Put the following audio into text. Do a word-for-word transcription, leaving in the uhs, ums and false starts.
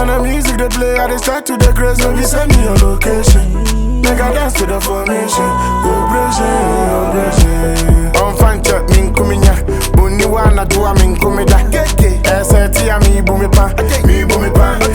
when the music they play, I just start to the grace. Maybe send me your location. Make I dance to the formation. Vibration, vibration. On fan chat, min kuminya. Buni wana dua min kumida. S A T a mi bumi pan, mi bumi pan.